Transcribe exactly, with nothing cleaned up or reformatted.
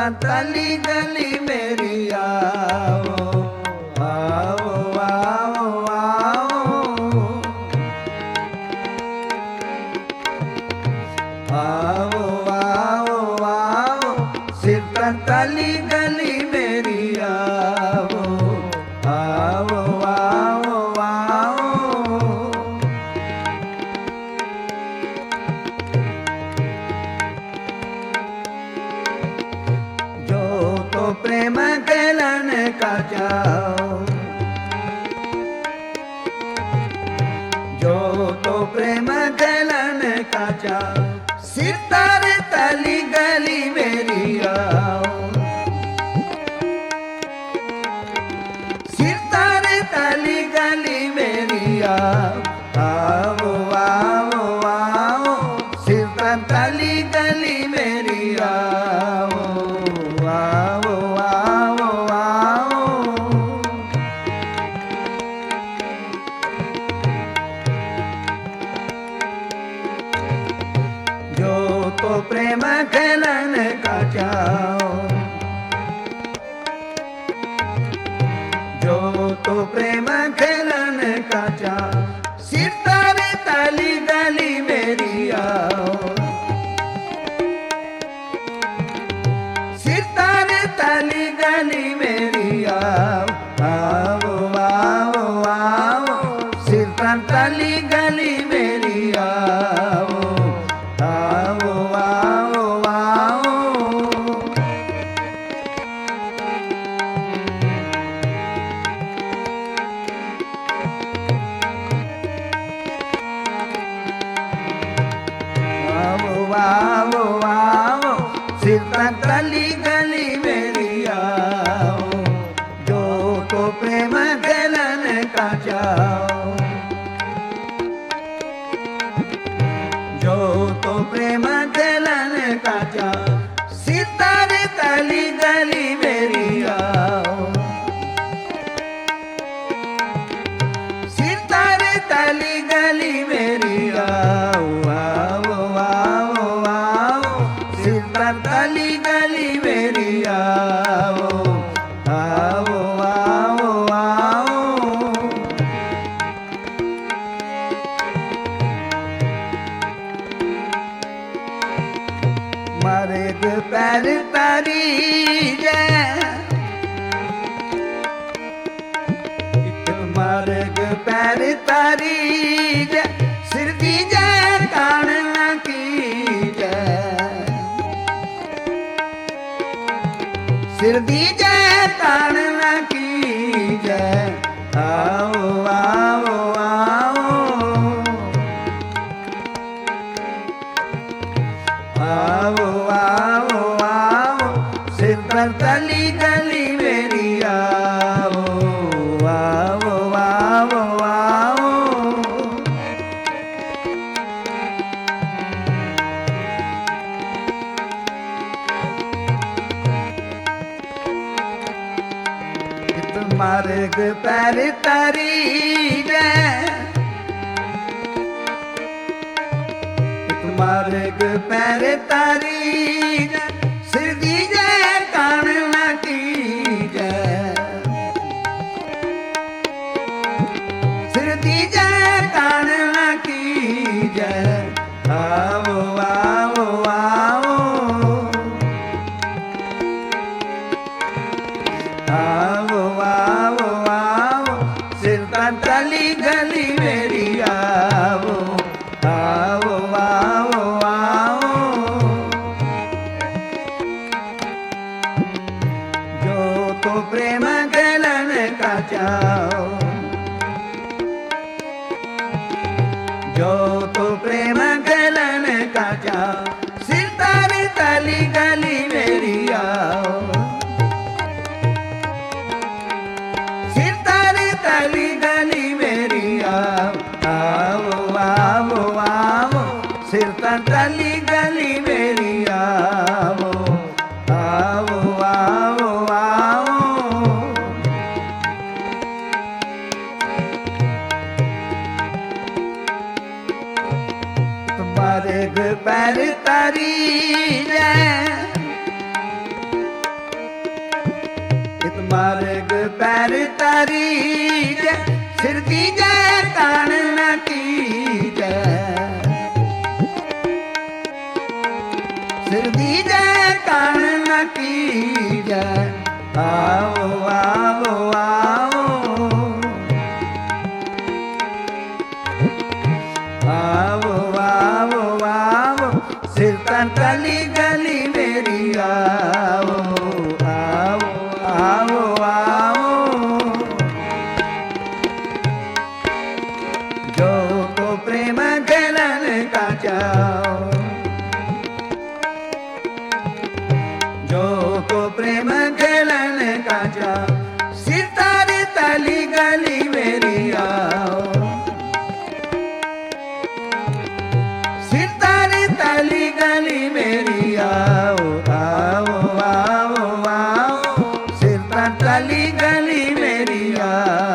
तली गली मेरी आओ आओ आओ आओ आओ आओ सिर तली गली मेरी आओ आओ आओ आओ जो तो प्रेम खेलन का चाहो जो तो प्रेम खेलन का चाहो सिर तार तली गली मेरी आओ सिर तार तली गली मेरी आओ आओ आओ आओ सिर तार तली गली मेरी आओ आओ आओ आओ जो तो प्रेम खेलन का चाहो जो तो प्रेम खेलन का चाहो सिर तारे तली गली मेरी आओ सिर तारे तली गली मेरी आओ आओ आओ आओ सिर तार तली गली मेरी आओ आओ आओ आओ आओ आओ आओ सिर तक तली गली मेरी आओ जो तो प्रेम खेलन का चाहो जो तो प्रेम खेलन का चाहो सिर तारे तली गली मेरी आओ सिर तारे तली गली मेरी आओ आओ आओ आओ सिर तार तली गली मेरी आओ आओ आओ आओ मर्ग पैर तारी जय मर्ग पैर तारी जय सिर दी जय कान न की जय सिर दी जय कान न की जय आओ आओ आओ आओ आओ आओ सिर पर तली गली मेरी आओ आओ आओ आओ मार्ग पैर तारी जय मार्ग पैर तारी जय सिर दी जय कान न की जय सिर दी जय कान न की जय आओ आओ आओ आओ आओ आओ सिर पर तली गली मेरी आओ आओ आओ आओ जो तो प्रेम खेलन का चाहो जो तो प्रेम खेलन का चाहो सिर तारे तली गली मेरी आओ सिर तारे तली गली मेरी आओ आओ आओ आओ सिर तर तली गली मेरी आओ आओ आओ आओ तुम्हारे पैर तारी जय मार्ग पैर तारी जय सिर दी जय तान न की जय सिर दी जय तान न की जय आओ आओ आओ आओ आओ आओ सिर तन तली गली मेरी आओ आओ आओ आओ जो को प्रेम खेलन का चाओ जो को प्रेम खेलन का चाओ सितार तली गली मेरी आओ सितार तली गली मेरी आओ आओ आओ आओ सितार तली गली मेरी आओ